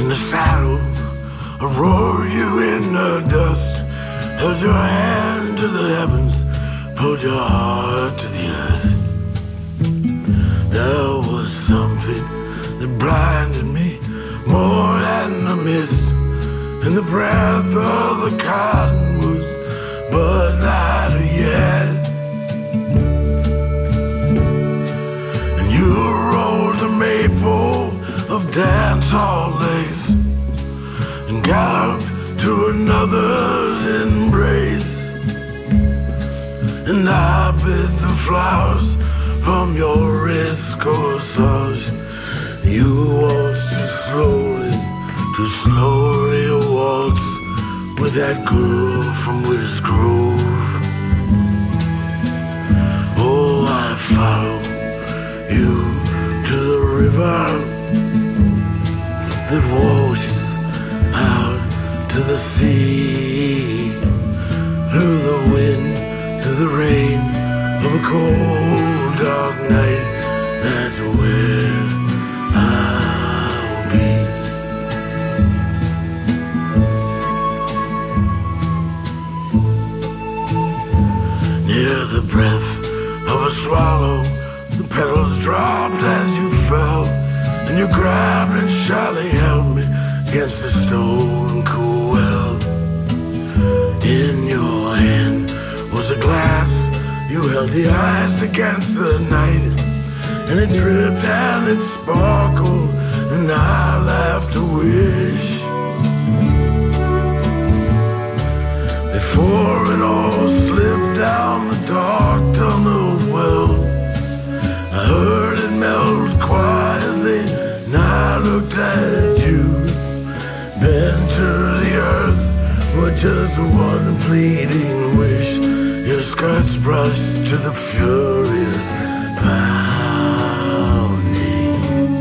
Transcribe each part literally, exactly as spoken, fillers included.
the saddle, I roar you in the dust. Held your hand to the heavens, pulled your heart to the earth. There was something that blinded me more than the mist, and the breath of the cottonwoods, but lighter yet. And you rolled the maple of dance hall lace and galloped to another's embrace. And I bit the flowers from your wrist corsage. You waltzed too slowly, too slowly a waltz with that girl from Witter's Grove. Oh, I follow you to the river that washes out to the sea, through the wind, through the rain of a cold dark night. That's where I'll be. Near the breath of a swallow, the petals dropped as you fell, and you grabbed and shyly held me against the stone cool well. In your hand was a glass, you held the ice against the night, and it dripped and it sparkled, and I laughed a wish. Before it all slipped down the dark tunnel well, I heard it melt quietly, and I looked at you, bent to the earth with just one pleading wish. Your skirts brushed to the furious pounding.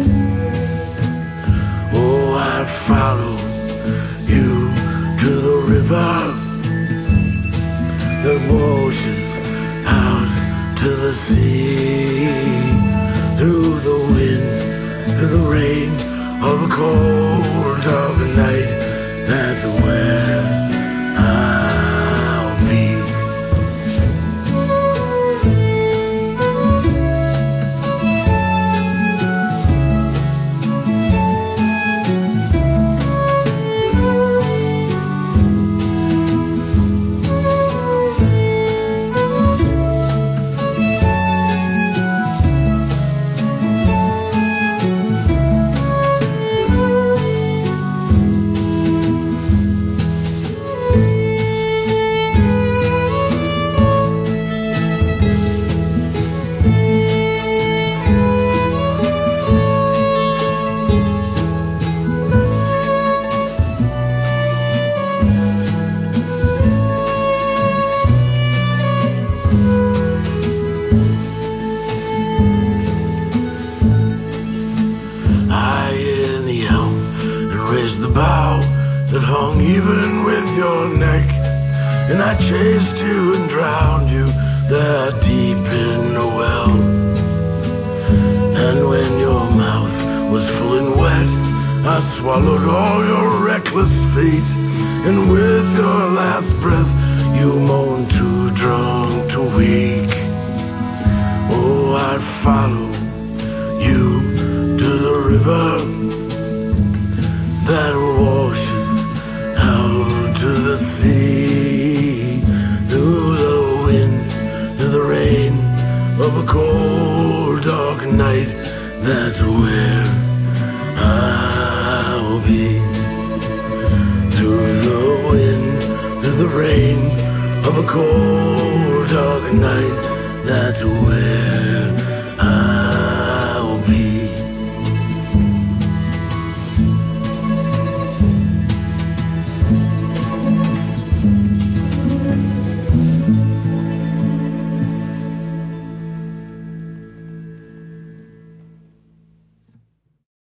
Oh, I follow you to the river that washes out to the sea, through the wind, through the rain of a cold dark night. That's where I'll be. That hung even with your neck, and I chased you and drowned you there deep in the well. And when your mouth was full and wet, I swallowed all your reckless feet, and with your last breath you moaned too drunk to weak. Oh, I'd follow you to the river that washes out to the sea, through the wind, through the rain of a cold dark night. That's where I'll be. Through the wind, through the rain of a cold dark night. That's where